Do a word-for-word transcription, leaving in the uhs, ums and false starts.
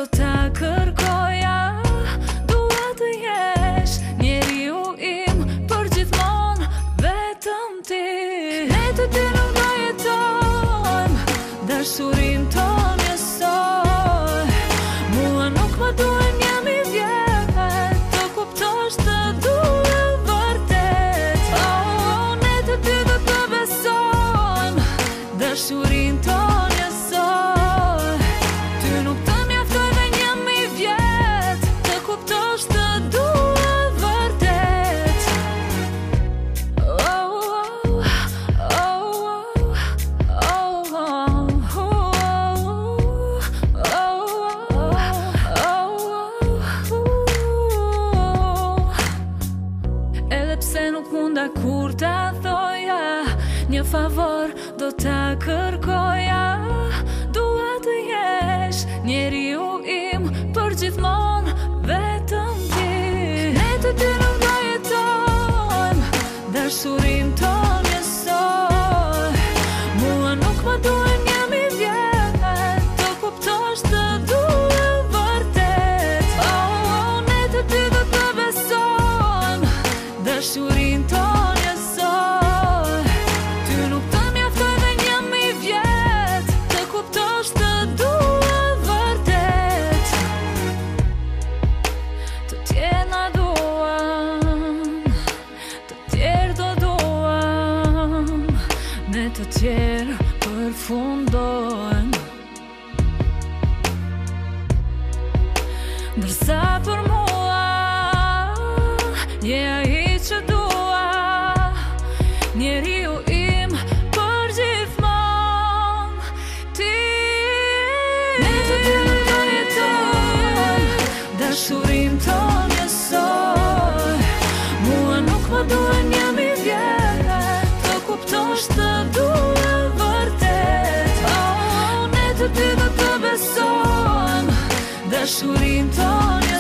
do ta kërkoja. Dua të jesh njeriu im për gjithmonë, vetëm ti. Ne të dy nuk do jetojmë, dashurin ton njësoj. Mua nuk më duhen jam i vjetë, të kuptosh të dua vërtet. Oh, ne të dy do të besojmë, dashurin ton njësoj. Ty nuk të mjaftoj dhe jam i vjetë, të kuptosh të dua vërtet. Oh, oh, oh, oh, oh. Edhe pse nuk munda kur ta thoja, një favor do ta kërkoja. Dua të jesh njeriu im për gjithmonë, vetëm ti. Ne të dy nuk do jetojmë, dashurin ton njësoj. Mua nuk më duhen jam i vjetë, të kuptosh të dua vërtet. Oh, ne të dy do të besojmë, dashurin ton njësoj. Ty nuk të mjaftoj dhe jam i vjetë, të kuptosh të dua vërtet. Të tjerë na duan, të tjerë do duam, ne të tjerë përfundojmë. Ndërsa për mua je ai që dua, njeriu im për gjithmonë, ti. Ne të dy nuk do jetojmë, dashurin ton njësoj. Mua nuk më duhen jam i vjetë, të kuptosh të dua vërtet. Oh, ne të dy do të besojmë, dashurin ton